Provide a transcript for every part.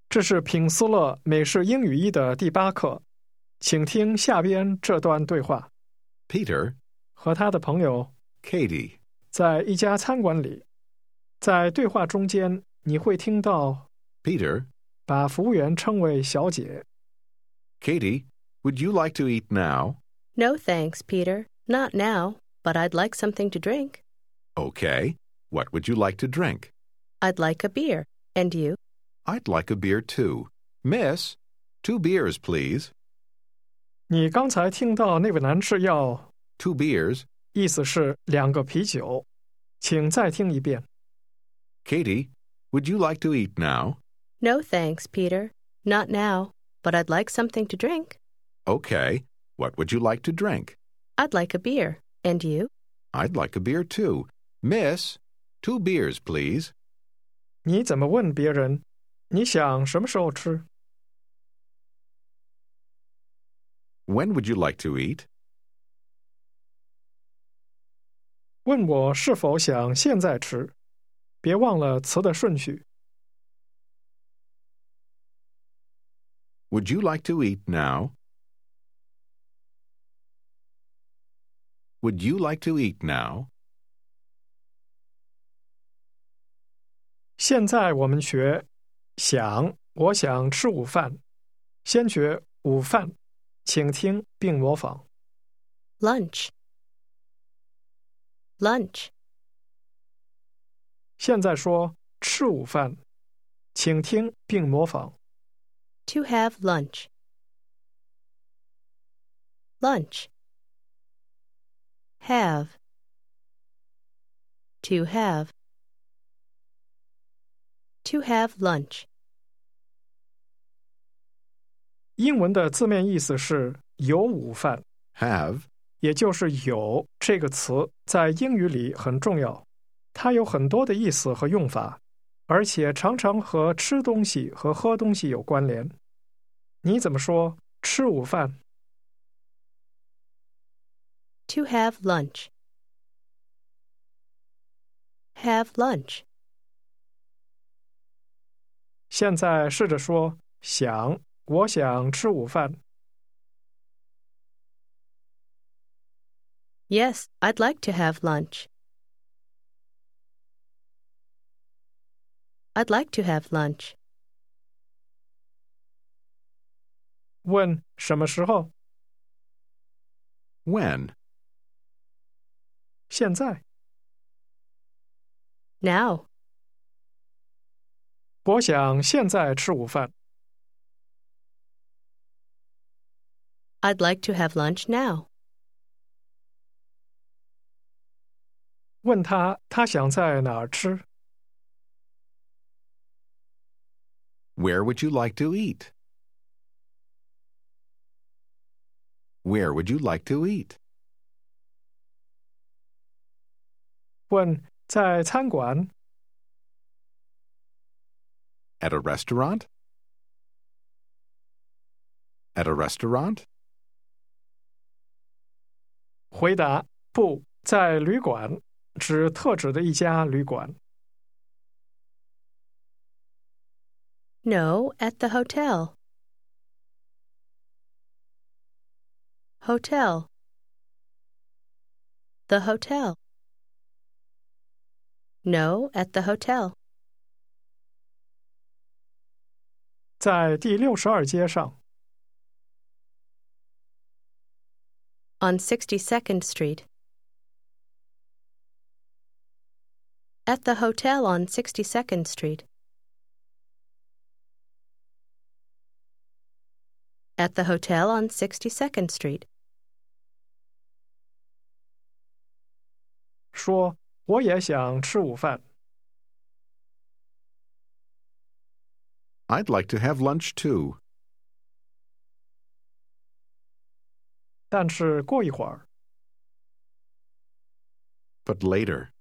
这是品斯勒美式英语一的第8课，请听下边这段对话。 Peter, 和他的朋友 Katie, 在一家餐馆里，在对话中间你会听到 Peter, 把服务员称为小姐。 Katie, would you like to eat now? No thanks, Peter. Not now, but I'd like something to drink. Okay. What would you like to drink? I'd like a beer. And you? I'd like a beer too. Miss, 2 beers, please. 你刚才听到那位男士要 2 beers. 意思是2个啤酒，请再听一遍。 Katie, would you like to eat now? No thanks, Peter. Not now, but I'd like something to drink. Okay. What would you like to drink? I'd like a beer. And you? I'd like a beer too. Miss, 2 beers, please. 你怎么问别人你想什么时候吃？ When would you like to eat? 问我是否想现在吃，别忘了词的顺序。 Would you like to eat now? Would you like to eat now? 现在我们学想，我想吃午饭。先学午饭，请听并模仿。 Lunch. Lunch. 现在说吃午饭，请听并模仿。 To have lunch. Lunch. Have. To have. To have lunch. 英文的字面意思是有午饭， Have. 也就是有这个词在英语里很重要，它有很多的意思和用法，而且常常和吃东西和喝东西有关联。你怎么说吃午饭？ To have lunch. Have lunch. 现在试着说想，我想吃午饭。 Yes, I'd like to have lunch. I'd like to have lunch. 问什么时候？ When? 现在。 Now. 我想现在吃午饭。 I'd like to have lunch now. 问他想在哪儿吃？ Where would you like to eat? Where would you like to eat? 问在餐馆？ At a restaurant? At a restaurant? 回答不在旅馆，指特指的一家旅馆。 No, at the hotel. Hotel. The hotel. No, at the hotel. 在第62街上。 On 62nd Street. At the hotel on 62nd Street. At the hotel on 62nd Street. 说我也想吃午饭。 I'd like to have lunch too. 但是过一会儿。 But later.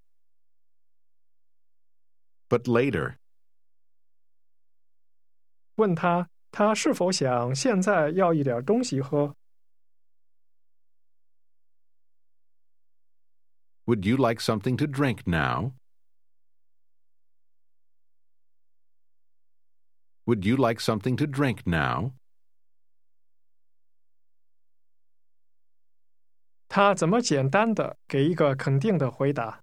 But later. 问他是否想现在要一点东西喝。 Would you like something to drink now? Would you like something to drink now? 他怎么简单地给一个肯定的回答？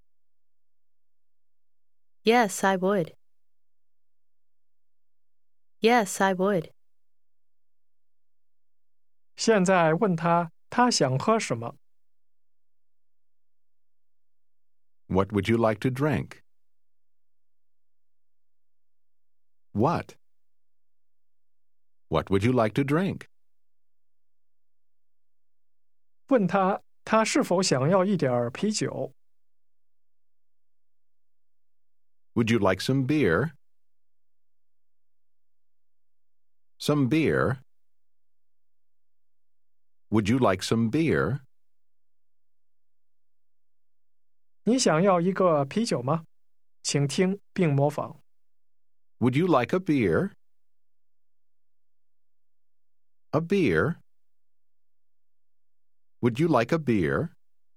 Yes, I would. Yes, I would. 现在问他想喝什么？ What would you like to drink? What? What would you like to drink? 问他是否想要一点啤酒？ Would you like some beer? Some beer? Would you like some beer? 你想要一个啤酒吗？请听并模仿。 Would you like a beer? A beer? Would you like a beer?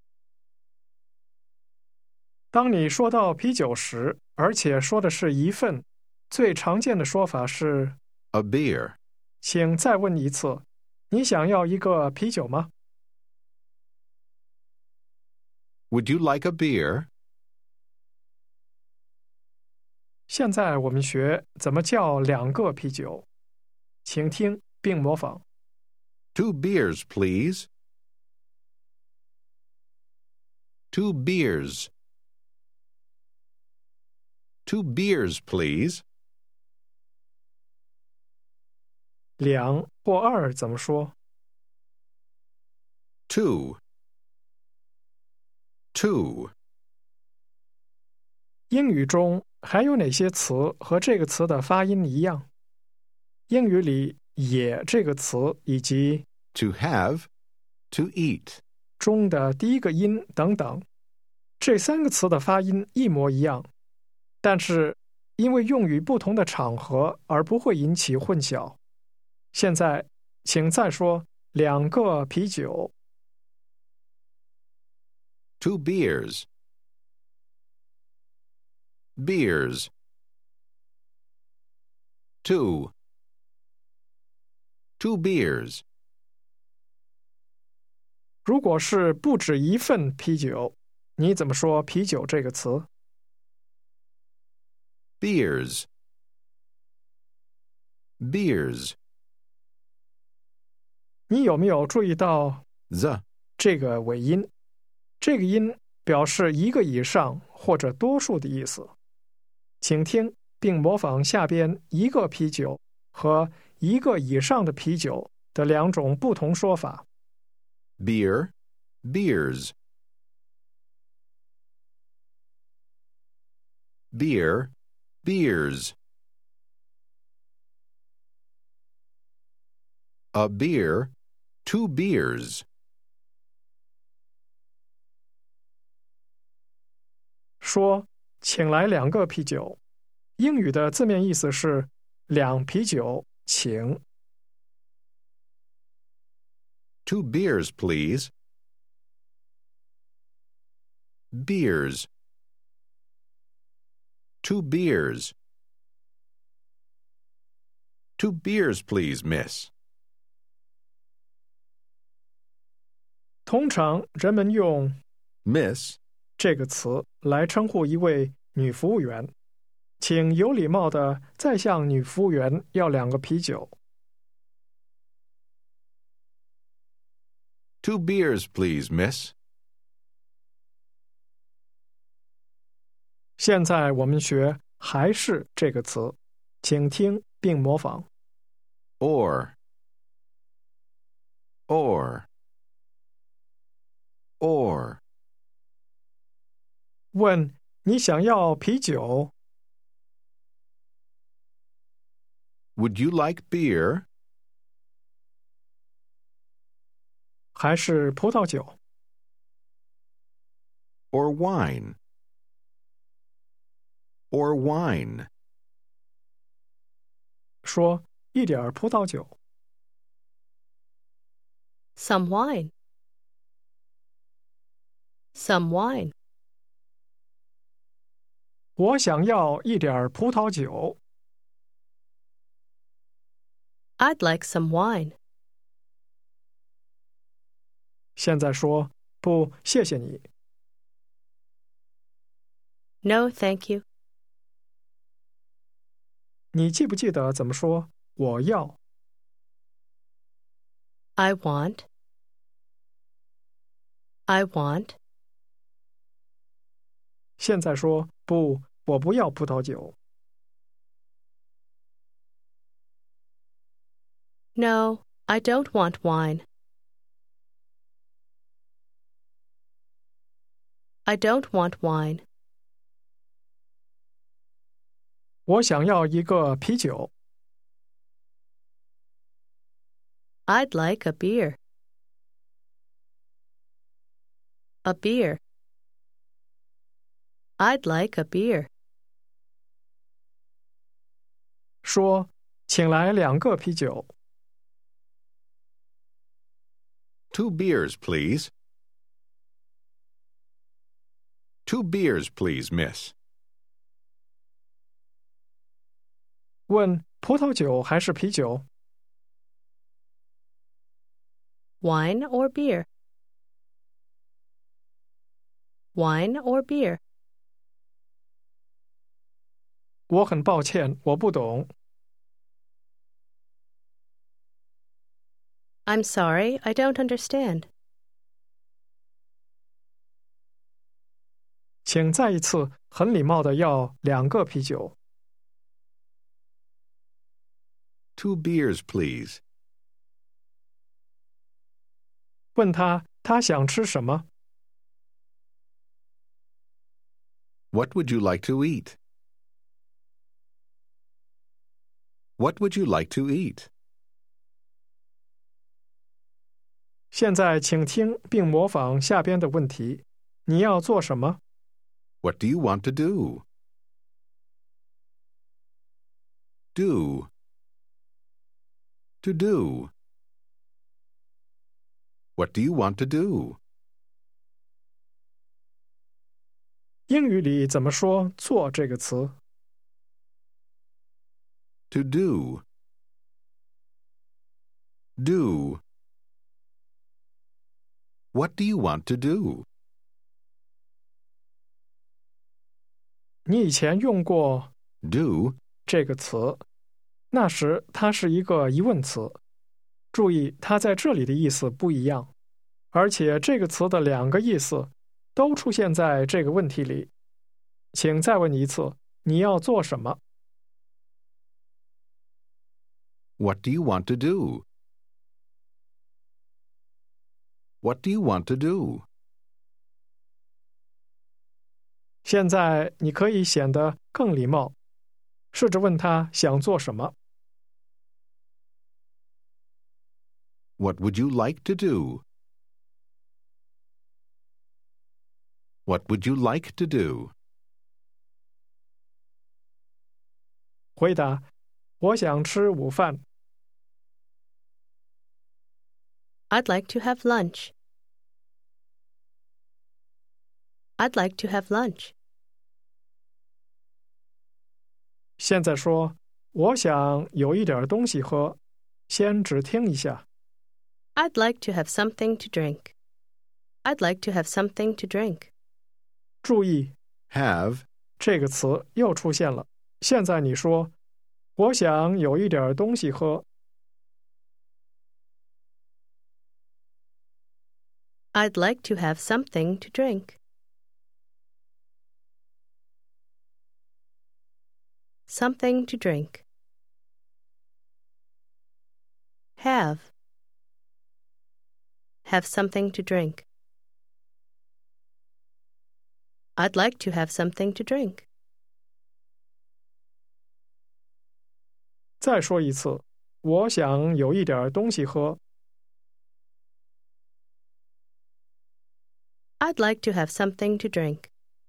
当你说到啤酒时，而且说的是一份，最常见的说法是 A beer. 请再问一次，你想要一个啤酒吗？ Would you like a beer? 现在我们学怎么叫2个啤酒，请听并模仿。 2 beers, please. 2 beers. 2 beers, please. 2或2怎么说？ 2. 2. 英语中还有哪些词和这个词的发音一样？英语里也这个词以及 To have. To eat. 中的第一个音等等，这3个词的发音一模一样，但是因为用于不同的场合而不会引起混淆。现在，请再说2个啤酒。 2 beers. Beers. 2. 2 beers. 如果是不止一份啤酒，你怎么说啤酒这个词？ Beers. Beers. 你有没有注意到 The. 这个尾音？这个音表示一个以上或者多数的意思。请听并模仿下边一个啤酒和一个以上的啤酒的2种不同说法。 Beer. Beers. Beer. Beers. A beer. 2 beers. 说请来2个啤酒，英语的字面意思是2啤酒，请。 2 beers, please. Beers. 2 beers. 2 beers, please, miss. 通常人们用 Miss. 这个词来称呼一位女服务员，请有礼貌地再向女服务员要2个啤酒。 2 beers, please, miss. 现在我们学还是这个词，请听并模仿。 Or. Or. Or. 问你想要啤酒？ Would you like beer? 还是葡萄酒？ Or wine? Or wine? 说一点葡萄酒。 Some wine. Some wine. 我想要一点葡萄酒。 I'd like some wine. 现在说不，谢谢你。 No, thank you. 你记不记得怎么说我要？ I want. I want. 现在说不，我不要葡萄酒。 No, I don't want wine. I don't want wine. 我想要一个啤酒。 I'd like a beer. A beer. I'd like a beer. 说，请来2个啤酒。 2 beers, please. 2 beers, please, miss. 问葡萄酒还是啤酒？ Wine or beer? Wine or beer? 我很抱歉，我不懂。 I'm sorry, I don't understand. 请再一次很礼貌地要2个啤酒。 2 beers, please. 问他想吃什么？ What would you like to eat? What would you like to eat? 现在请听并模仿下边的问题。你要做什么？ What do you want to do? Do. To do. What do you want to do? 英语里怎么说“做”这个词？ To do. Do. What do you want to do? 你以前用过 Do. 这个词，那时它是一个疑问词。注意，它在这里的意思不一样，而且这个词的2个意思都出现在这个问题里。请再问一次，你要做什么？ What do you want to do? What do you want to do? 现在你可以显得更礼貌，试着问他想做什么。 What would you like to do? What would you like to do? 回答：我想吃午饭。 I'd like to have lunch. I'd like to have lunch. 现在说，我想有一点东西喝，先只听一下。 I'd like to have something to drink. I'd like to have something to drink. 注意 Have. 这个词又出现了。现在你说，我想有一点东西喝。 I'd like to have something to drink. Something to drink. Have. Have something to drink. I'd like to have something to drink. 再说一次，我想有一点东西喝。 I'd like to have something to drink.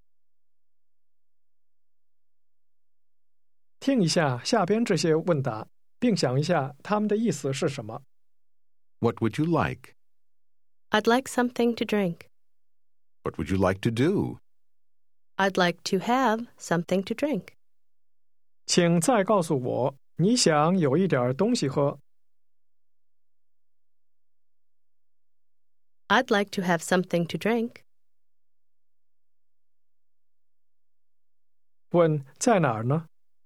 听一下下边这些问答，并想一下它们的意思是什么。 What would you like? I'd like something to drink. What would you like to do? I'd like to have something to drink. 请再告诉我，你想有一点东西喝。 I'd like to have something to drink. 问在哪儿呢？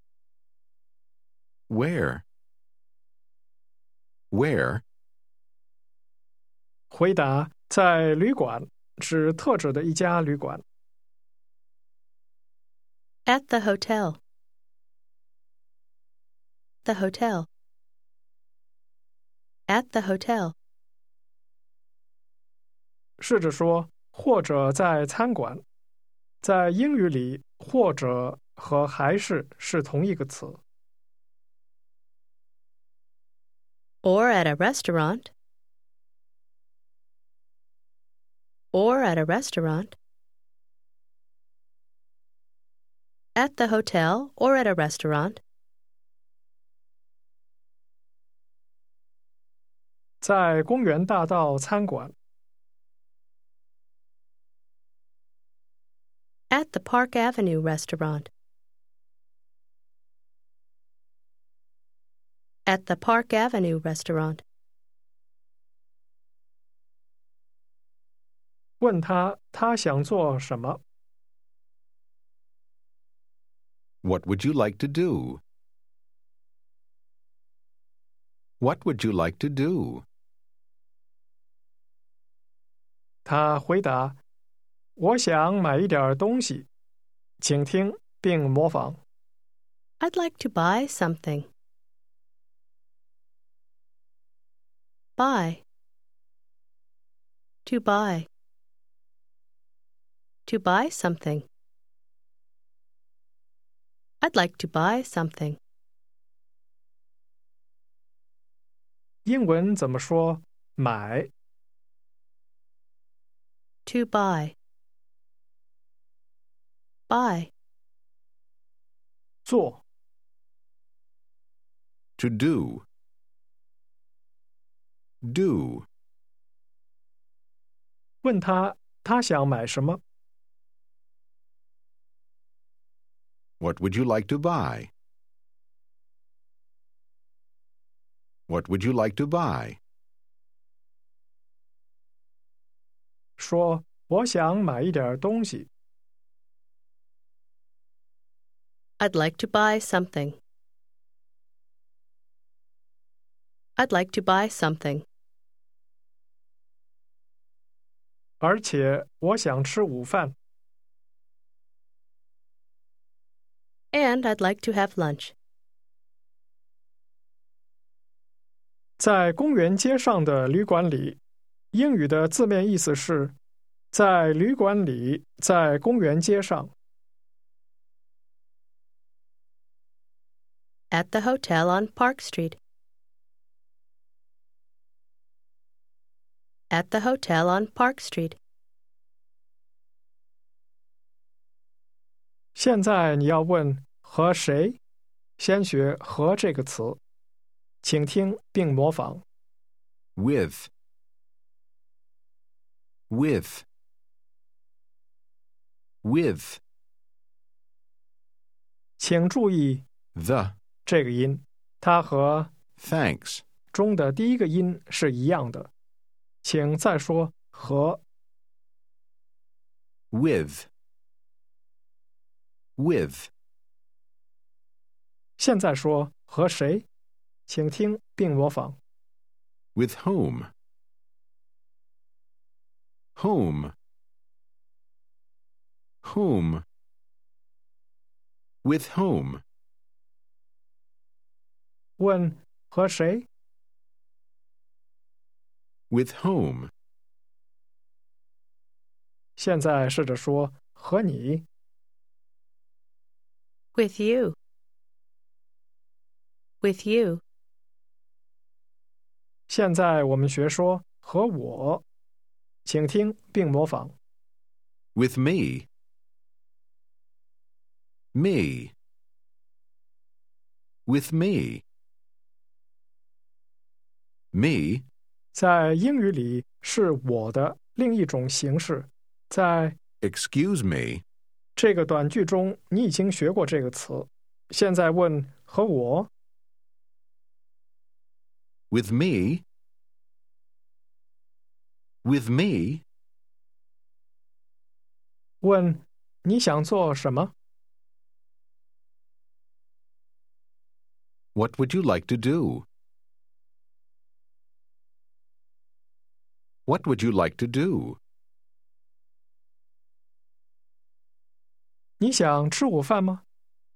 Where? Where? 回答在旅馆，指特指的一家旅馆。 At the hotel. The hotel. At the hotel. 试着说或者在餐馆。在英语里，或者和还是同一个词。 Or at a restaurant. Or at a restaurant. At the hotel or at a restaurant. 在公园大道餐馆。 At the Park Avenue restaurant. At the Park Avenue restaurant. 问他想做什么？ What would you like to do? What would you like to do? 他回答：“我想买一点东西，请听并模仿。” I'd like to buy something. Buy. To buy. To buy something. I'd like to buy something. 英文怎么说？买 To buy. Buy. 做 To do. Do. 问他想买什么？ What would you like to buy? What would you like to buy? 说我想买一点东西。 I'd like to buy something. I'd like to buy something. 而且我想吃午饭。 And I'd like to have lunch. 在公园街上的旅馆里，英语的字面意思是在旅馆里，在公园街上。 At the hotel on Park Street. At the hotel on Park Street. 现在你要问和谁，先学和这个词，请听并模仿。 With. With. With. 请注意 The. 这个音，它和 Thanks. 中的第一个音是一样的。请再说和。 With. With. 现在说和谁，请听并模仿。 With whom? Whom? Whom? With whom? 问和谁， With whom? 现在试着说和你。 With you. With you. 现在我们学说和我，请听并模仿。 With me. Me. With me. Me. 在英语里是我的另一种形式。在 Excuse me. 这个短句中，你已经学过这个词。现在问和我， With me. With me? 问你想做什么？ What would you like to do? What would you like to do? 你想吃午饭吗？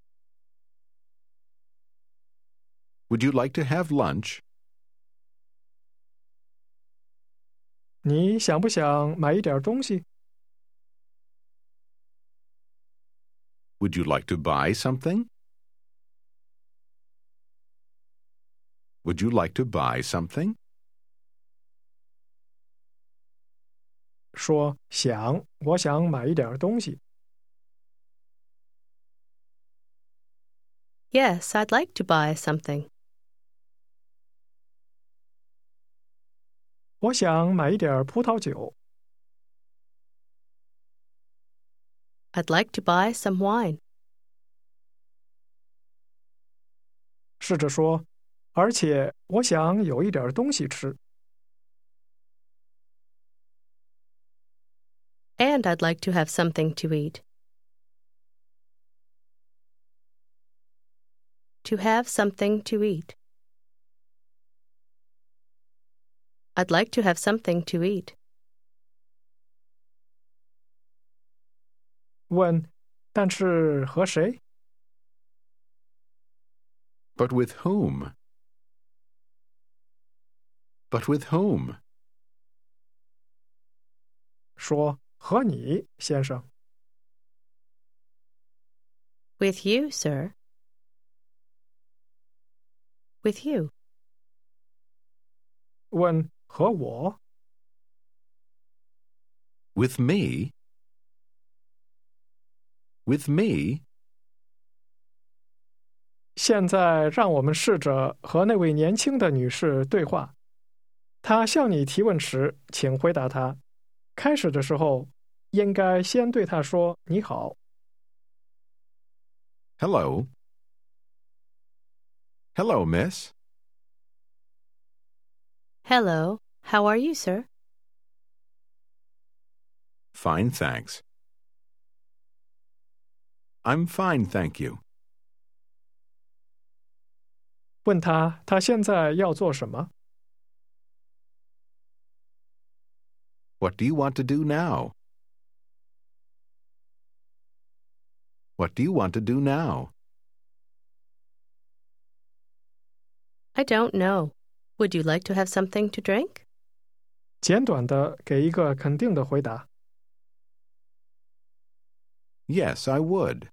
Would you like to have lunch? 你想不想买一点东西？ Would you like to buy something? Would you like to buy something? 说想，我想买一点东西。 Yes, I'd like to buy something. 我想买一点葡萄酒。 I'd like to buy some wine. 试着说，而且我想有一点东西吃。 And I'd like to have something to eat. To have something to eat. I'd like to have something to eat. 问，但是和谁？ But with whom? But with whom? 说和你，先生。 With you, sir. With you. 问和我？ With me? With me? 现在让我们试着和那位年轻的女士对话。她向你提问时，请回答她。开始的时候，应该先对她说“你好”。 Hello. Hello, miss. Hello. How are you, sir? Fine, thanks. I'm fine, thank you. 问她现在要做什么？ What do you want to do now? What do you want to do now? I don't know. Would you like to have something to drink? 简短的给一个肯定的回答。 Yes, I would.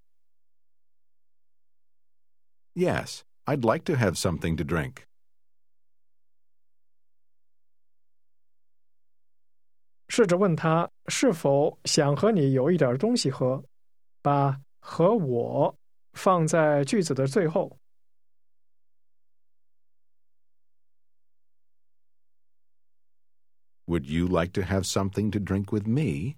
Yes, I'd like to have something to drink. 试着问她是否想和你有一点东西喝，把“和我”放在句子的最后。 Would you like to have something to drink with me?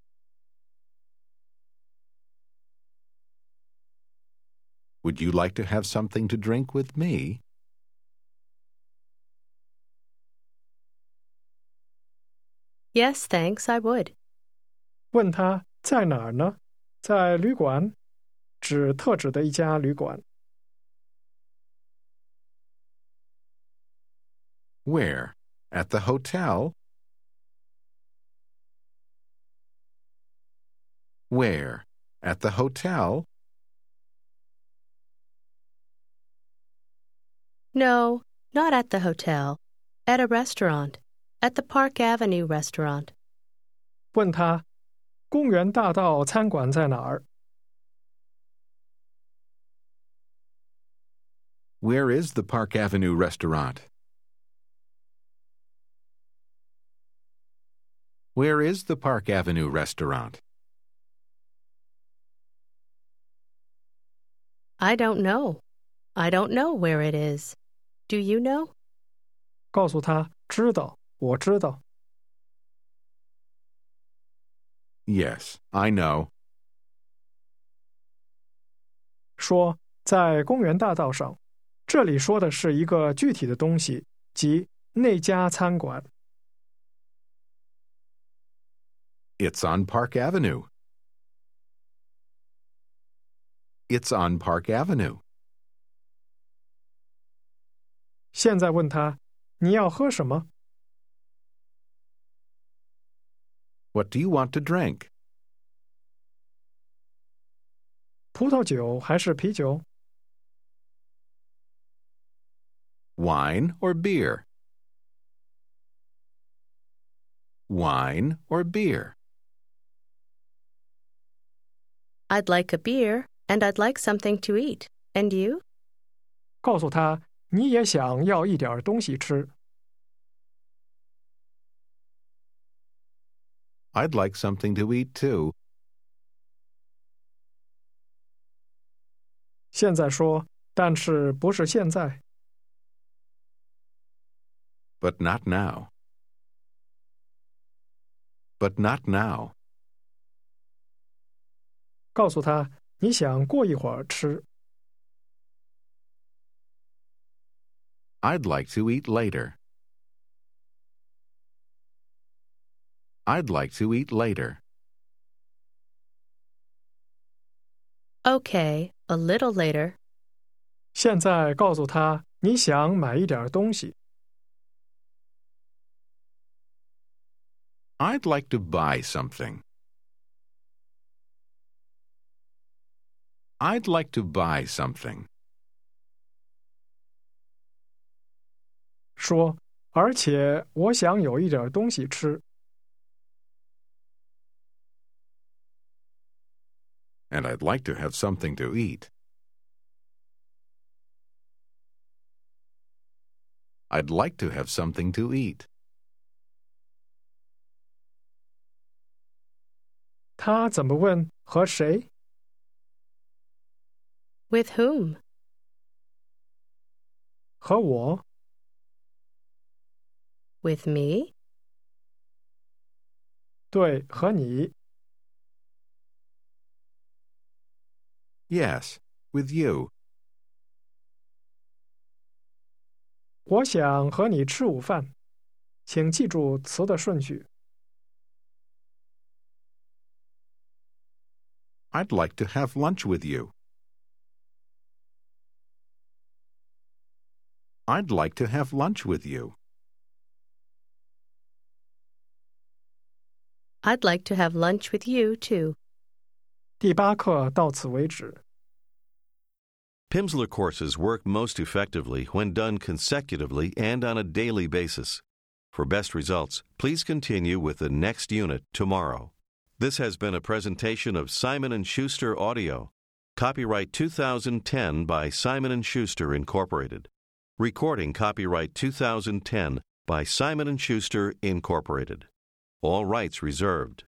Would you like to have something to drink with me? Yes, thanks, I would. 问她在哪儿呢？在旅馆，指特指的一家旅馆。 Where? At the hotel? Where? At the hotel? No, not at the hotel. At a restaurant. At the Park Avenue restaurant. 问她公园大道餐馆在哪儿？ Where is the Park Avenue restaurant? Where is the Park Avenue restaurant? I don't know. I don't know where it is. Do you know? 告诉她知道，我知道。 Yes, I know. 说在公园大道上，这里说的是一个具体的东西，即那家餐馆。 It's on Park Avenue. It's on Park Avenue. 现在问他，你要喝什么？ What do you want to drink? 葡萄酒还是啤酒？ Wine or beer? Wine or beer? I'd like a beer, and I'd like something to eat. And you? 告诉他，你也想要一点东西吃。 I'd like something to eat too. 现在说，但是不是现在。 But not now. But not now. 告诉他，你想过一会儿吃。 I'd like to eat later. I'd like to eat later. Okay, a little later. 现在告诉他，你想买一点东西。 I'd like to buy something. I'd like to buy something. 说，而且我想有一点东西吃。 And I'd like to have something to eat. I'd like to have something to eat. 他怎么问和谁？ With whom? 和我。 With me? 对，和你。 Yes, with you. 我想和你吃午饭，请记住词的顺序。 I'd like to have lunch with you. I'd like to have lunch with you. I'd like to have lunch with you, too. 第8课到此为止。 Pimsleur courses work most effectively when done consecutively and on a daily basis. For best results, please continue with the next unit tomorrow. This has been a presentation of Simon & Schuster Audio. Copyright 2010 by Simon & Schuster, Incorporated. Recording copyright 2010 by Simon & Schuster, Incorporated. All rights reserved.